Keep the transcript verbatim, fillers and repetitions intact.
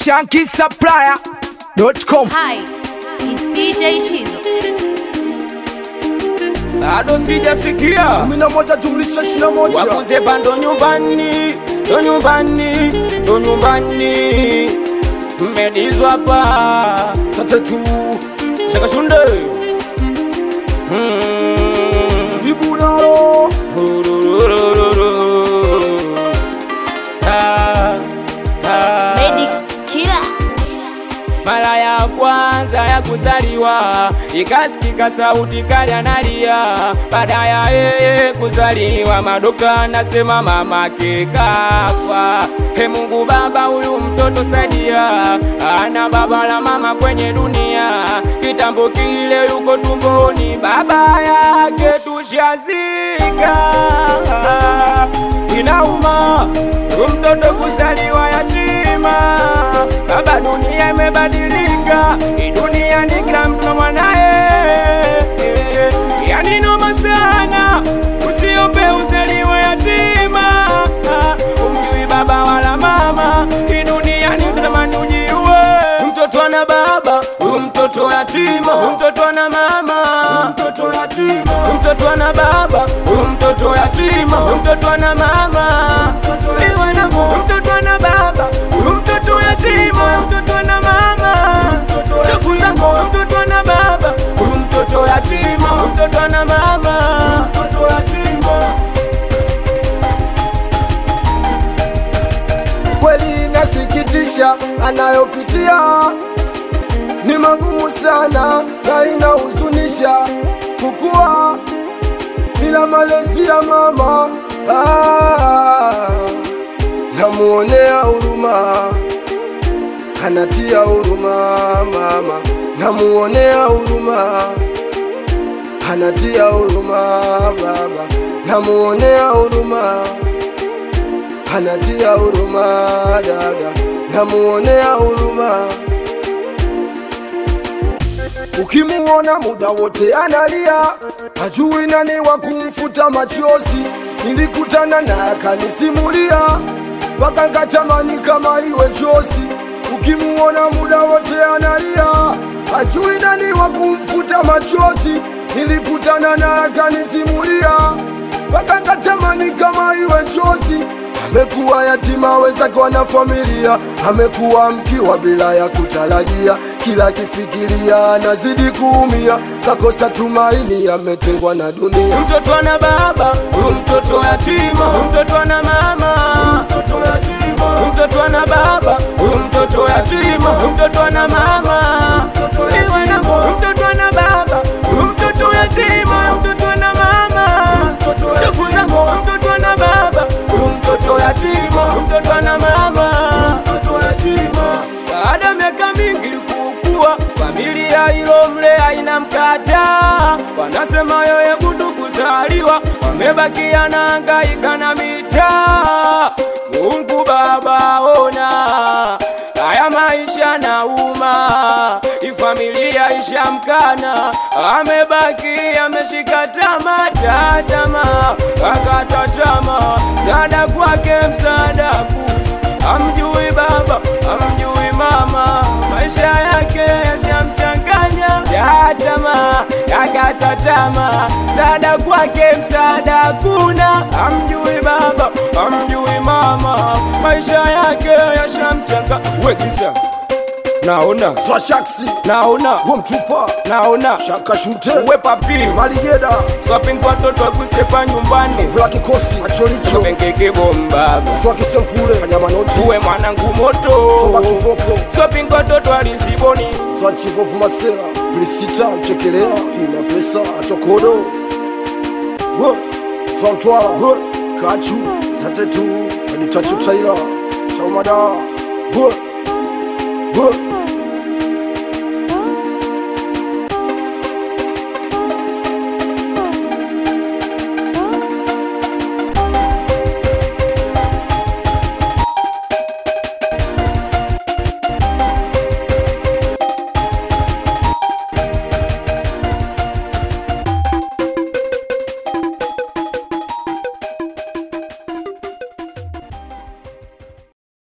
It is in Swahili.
Shanky Supplier dot com. Hi, it's D J Shizo. Bado sijasikia kumi na moja jumlisha ishirini na moja wakuze bando nyumbani, ndo nyumbani, ndo nyumbani. Mmedizwa pa sate tu shaka shunde hmm. Ibu nalo ah, ah. Medic Killer. Mara ya kwanza ya kuzaliwa ikasikika sauti kali analia. Baada ya yeye kuzaliwa madoka nasema mamake kafa. He Mungu Baba, huyu mtoto saidia, ana baba la mama kwenye dunia. Kitambo kile yuko tumboni baba yake tushazika. Inauma mtoto kuzaliwa yatima. Baba, dunia imebadilika, hii dunia ni kila mtu na mwanae. Yani noma sana, usiombe uzaliwe yatima. Umjui baba wala mama, hii dunia ni mtamani ujiue. Mtoto ana baba, huyu mtoto yatima. Mtoto ana mama, mtoto yatima. mtoto ana baba, huyu mtoto yatima. Mtoto ana mama, iwe na mtoto ana baba, huyu mtoto yatima. Mtoto ana mama, ndugu zangu, mtoto ana baba, huyu mtoto yatima. Mtoto ana mama, Mtoto yatima. Kweli inasikitisha, anayopitia ni magumu sana na inahuzunisha, kukua bila malezi ya mama. Ah, namuonea huruma, anatia huruma mama. Namuonea huruma, anatia huruma baba. Namuonea huruma, anatia huruma dada. Namuonea huruma. Ukimuona muda wote analia, hajui nani wa kumfuta machozi. Nilikutana naye akanisimulia, wakanga tamani kama iwe chozi. Ukimuona muda wote analia, hajui nani wa kumfuta machozi. Nilikutana naye akanisimulia, wakanga tamani kama iwe chozi. Amekuwa yatima, wenzake wana familia, amekuwa mkiwa bila ya kutarajia. Kila kifikiria anazidi kuumia, kakosa tumaini, ametengwa na dunia. Mtoto ana baba, huyu mtoto yatima. Mtoto ana mama, Mtoto yatima. mtoto ana baba, huyu mtoto yatima. Mtoto ana mama, iwe na mtoto ana baba, huyu mtoto yatima. Mtoto ana mama, ndugu zangu, mtoto ana baba, huyu mtoto yatima. Mtoto ana mama, Mtoto yatima. baada ya miaka mingi kukua, familia ilomlea inamkataa. Wanasema yeye kudu kuzaliwa, wamebakia na hangaika na mitaa. Mungu Baba, ona haya maisha nauma, ifamilia ishamkana, amebaki ameshika tama tatama, akata tama. Msaada kwake msaada ku, amjui baba, amjui mama, maisha yake yashamchanganya. Tatama, akata tama, msaada kwake msaada kuna, amjui baba, amjui mama, maisha yake yashamchanga. Wekisa naona Swa shaksi, naona huo mchupa, naona shaka shute, we papi maligeda, swapping kwa toto kusepa nyumbani, vula kikosi, macholicho, pengeke bomba swa kisemfule, kanyama noti, uwe mwanangu moto, soba kivoko, swapping kwa toto alisiboni, swa chigofu masera, plisita, mchekelea, kima pesa, achokodo, wo, swa mtwala, wo, kachu, satetu, aditachu taila, chaumada, wo, wo.